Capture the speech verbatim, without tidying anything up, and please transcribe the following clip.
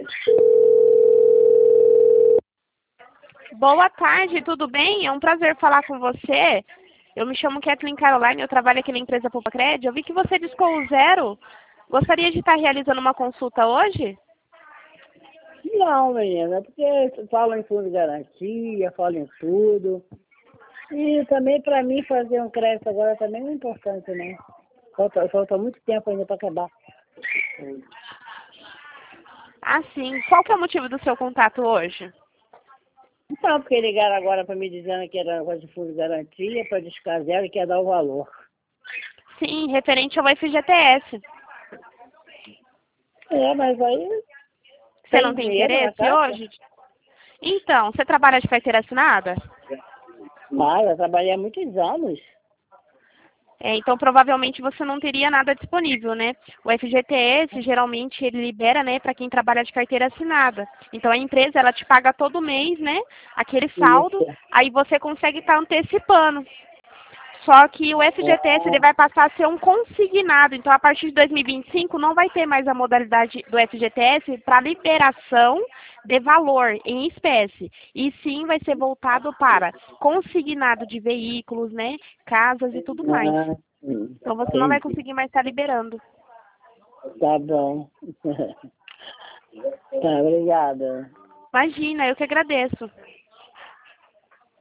Boa tarde, tudo bem? É um prazer falar com você. Eu me chamo Kathleen Caroline, eu trabalho aqui na empresa Popacred. Eu vi que você discou o zero. Gostaria de estar realizando uma consulta hoje? Não, menina, porque falam em fundo de garantia, falam em tudo. E também para mim fazer um crédito agora também não é importante, né? Falta, falta muito tempo ainda para acabar. Ah, sim. Qual que é o motivo do seu contato hoje? Então, porque ligaram agora para me dizendo que era negócio de fundo de garantia, para discar zero e quer dar o valor. Sim, referente ao F G T S. É, mas aí Você não tem tem dinheiro na interesse caixa? hoje? Então, você trabalha de carteira assinada? Ah, eu trabalhei há muitos anos. É, então, provavelmente você não teria nada disponível, né? O F G T S, geralmente, ele libera, né, para quem trabalha de carteira assinada. Então, a empresa, ela te paga todo mês, né, aquele saldo, Isso. aí você consegue estar antecipando. Só que o F G T S, ele Ah, vai passar a ser um consignado. Então, a partir de dois mil e vinte e cinco, não vai ter mais a modalidade do F G T S para liberação de valor em espécie. E sim vai ser voltado para consignado de veículos, né, casas e tudo mais. ah, sim. Então você não vai Entendi. conseguir mais estar liberando. Tá bom. Tá, obrigada. Imagina, eu que agradeço.